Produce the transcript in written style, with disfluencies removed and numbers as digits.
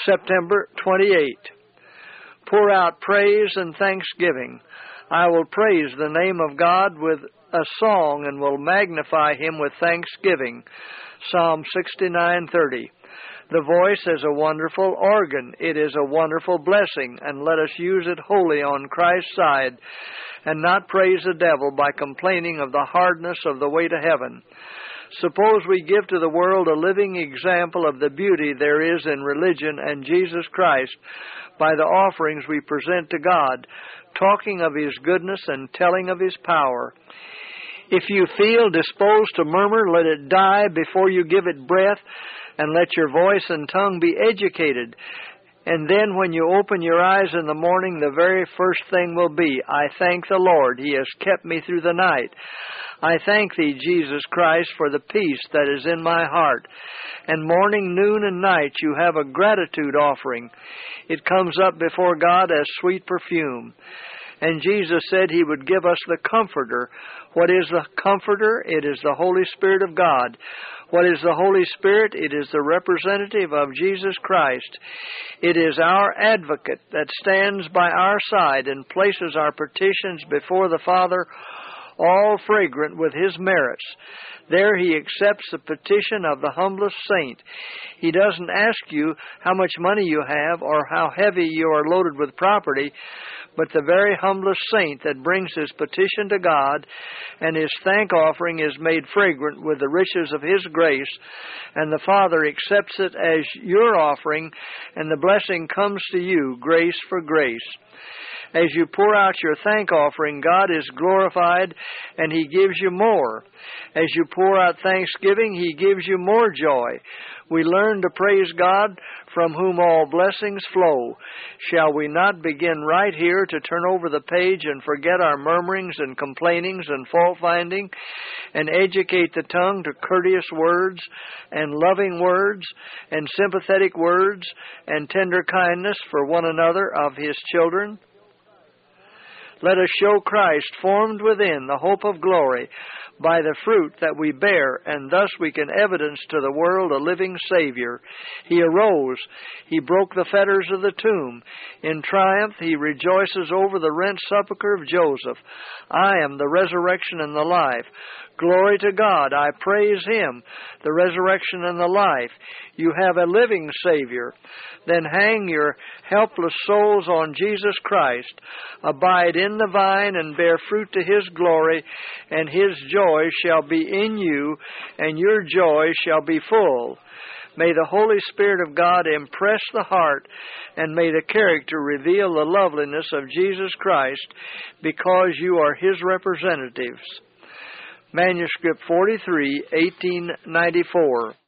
September 28. Pour out praise and thanksgiving. I will praise the name of God with a song and will magnify Him with thanksgiving. Psalm 69:30. The voice is a wonderful organ. It is a wonderful blessing, and let us use it wholly on Christ's side and not praise the devil by complaining of the hardness of the way to heaven. Suppose we give to the world a living example of the beauty there is in religion and Jesus Christ by the offerings we present to God, talking of His goodness and telling of His power. If you feel disposed to murmur, let it die before you give it breath, and let your voice and tongue be educated. And then when you open your eyes in the morning, the very first thing will be, I thank the Lord, He has kept me through the night. I thank Thee, Jesus Christ, for the peace that is in my heart. And morning, noon, and night you have a gratitude offering. It comes up before God as sweet perfume. And Jesus said He would give us the Comforter. What is the Comforter? It is the Holy Spirit of God. What is the Holy Spirit? It is the representative of Jesus Christ. It is our advocate that stands by our side and places our petitions before the Father, all fragrant with His merits. There He accepts the petition of the humblest saint. He doesn't ask you how much money you have or how heavy you are loaded with property, but the very humblest saint that brings his petition to God, and his thank offering is made fragrant with the riches of His grace, and the Father accepts it as your offering, and the blessing comes to you, grace for grace. As you pour out your thank offering, God is glorified, and He gives you more. As you pour out thanksgiving, He gives you more joy. We learn to praise God, from whom all blessings flow. Shall we not begin right here to turn over the page and forget our murmurings and complainings and fault-finding, and educate the tongue to courteous words and loving words and sympathetic words and tender kindness for one another of His children? Let us show Christ formed within the hope of glory by the fruit that we bear, and thus we can evidence to the world a living Savior. He arose. He broke the fetters of the tomb. In triumph, He rejoices over the rent sepulchre of Joseph. I am the resurrection and the life. Glory to God. I praise Him, the resurrection and the life. You have a living Savior. Then hang your helpless souls on Jesus Christ. Abide in the vine and bear fruit to His glory, and His joy shall be in you, and your joy shall be full. May the Holy Spirit of God impress the heart, and may the character reveal the loveliness of Jesus Christ, because you are His representatives. Manuscript 43, 1894.